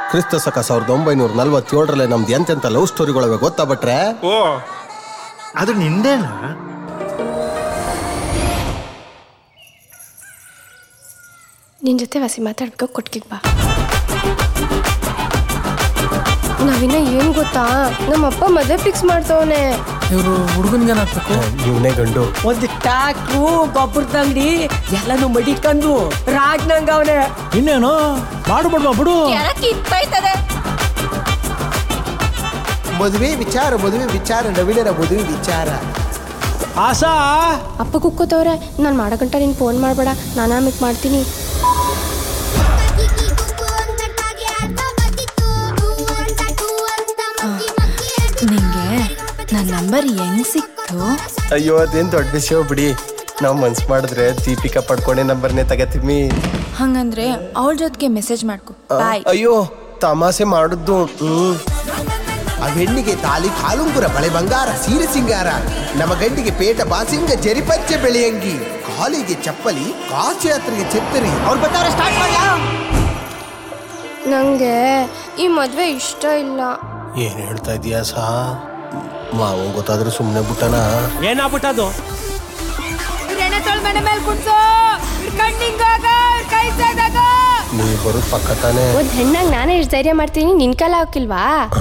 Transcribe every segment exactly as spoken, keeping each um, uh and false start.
ಕ್ರಿಸ್ತ ಸಕ ಸಾವಿರದ ಒಂಬೈನೂರ ನಲ್ವತ್ತೇಳರಲ್ಲೇ ನಮ್ದು ಎಂತೆಂತ ಲವ್ ಸ್ಟೋರಿಗಳವೆ ಗೊತ್ತಾ ಭಟ್ರೆ? ಓ ಅದು ನಿಂದೇನಾ? ನಿನ್ ಜೊತೆ ವಾಸಿ ಮಾತಾಡ್ಬೇಕು, ಕೊಟ್ಕಿಗ್ ಬಾ. ನಾವಿನ್ನ ಏನ್ ಗೊತ್ತಾ, ನಮ್ಮಪ್ಪ ಮದುವೆ ಫಿಕ್ಸ್ ಮಾಡ್ತವನೆ. ಇವರು ಹುಡುಗನ್ಗೇನ್ ಹಾಕ್ಬೇಕು? ಇವನೇ ಗಂಡು. ಒಂದು ಟ್ಯಾಕ್ಟ್ರು, ಗೊಬ್ಬರದ ಅಂಗಡಿ ಎಲ್ಲಾನು ಮಡಿಕೊಂಡು ರಾಜ್ನಂಗ ಅವನೇ. ಇನ್ನೇನು ಮಾಡ್ಬಿಡ್ಬಾ ಬಿಡು. ಮದುವೆ ವಿಚಾರ ಮದುವೆ ವಿಚಾರ ನವೀನರ ಮದುವೆ ವಿಚಾರ. ಆಸಾ ಅಪ್ಪ ಕುಕ್ಕೋತವ್ರೆ, ನಾನು ಮಾಡೋ ಗಂಟ ನೀನು ಫೋನ್ ಮಾಡಬೇಡ, ನಾನು ಆಮೇಲೆ ಮಾಡ್ತೀನಿ. ನಿಂಗೆ ನನ್ನ ನಂಬರ್ ಹೆಂಗ್ ಸಿಕ್ತು? ಅಯ್ಯೋ ಅದೇನ್ ದೊಡ್ಡ ವಿಷಯ ಬಿಡಿ. ನಾವು ಮನ್ಸ್ ಮಾಡಿದ್ರೆ ದೀಪಿಕಾ ಪಡ್ಕೊಂಡೆ ನಂಬರ್ನೇ ತಗತೀವಿ. ಹಂಗಂದ್ರೆ ಅವಳ ಜೊತೆಗೆ ಮೆಸೇಜ್ ಮಾಡ್ಕೊ. ಬಾಯ್. ಅಯ್ಯೋ ತಮಾಷೆ ಮಾಡುದು. ಹ್ಮ್ ಆ ಹೆಣ್ಣಿಗೆ ತಾಲಿ ಕಾಲುಂಗುರ ಬಳೆ ಬಂಗಾರ ಸೀರೆ ಸಿಂಗಾರ, ನಮ್ಮ ಗಂಡಿಗೆ ಪೇಟ ಬಾಸಿಂಗ ಜರಿಪಚ್ಚೆ ಬೆಳೆಯಂಗಿ, ಕಾಲಿಗೆ ಚಪ್ಪಲಿ ಕಾಸು ಯಾತ್ರೆಗೆ ಛತ್ತರಿ. ಅವ್ರು ಬರ್ತಾರೆ, ಸ್ಟಾರ್ಟ್ ಮಾಡಿ. ನಂಗೆ ಈ ಮದ್ವೆ ಇಷ್ಟ ಇಲ್ಲ. ಏನ್ ಹೇಳ್ತಾ ಇದೀಯಾ ಸಾ? ಮಾವ ಗೊತ್ತಾದ್ರೆ ಸುಮ್ನೆ ಬಿಟ್ಟನ. ಏನಾಗ್ಬಿಟ್ಟದು? ನೀ ಬರೋದ್ ಪಕ್ಕ ತಾನೆ. ಒಂದ್ ಹೆಣ್ಣಾಗ ನಾನೇ ಇಷ್ಟು ಧೈರ್ಯ ಮಾಡ್ತೀನಿ, ನಿನ್ ಕಾಲ ಹಾಕಿಲ್ವಾ?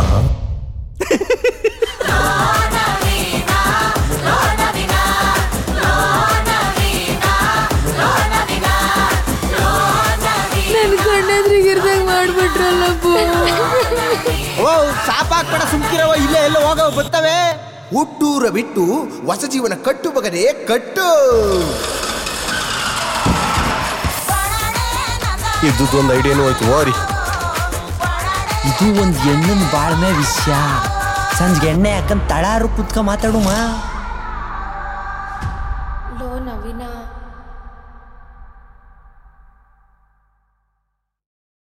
ನನ್ ಕಣ್ಣೆದ್ರಿಗೆ ಇರ್ದಂಗ್ ಮಾಡ್ಬಿಟ್ರಲ್ಲಪ್ಪ. ಓ ಸಾಪಾಕ್ಬೇಡ, ಸುಮ್ಕಿರವ, ಇಲ್ಲೇ ಎಲ್ಲ ಹೋಗವ ಬರ್ತವೆ. ಹುಟ್ಟೂರ ಬಿಟ್ಟು ಹೊಸ ಜೀವನ ಕಟ್ಟು ಬಗನೆ ಕಟ್ಟು. ಇದ್ದೊಂದು ಐಡಿಯಾನು ಹೋಯ್ತು ಓರಿ. ಇದು ಒಂದು ಹೆಣ್ಣಿನ ಬಾಳ್ಮೆ ವಿಷಯ. ಸಂಜೆಗೆ ಎಣ್ಣೆ ಹಾಕಂತ ತಳಾರು ಕುತ್ಕ ಮಾತಾಡುಮ. ಲೋ ನವೀನ,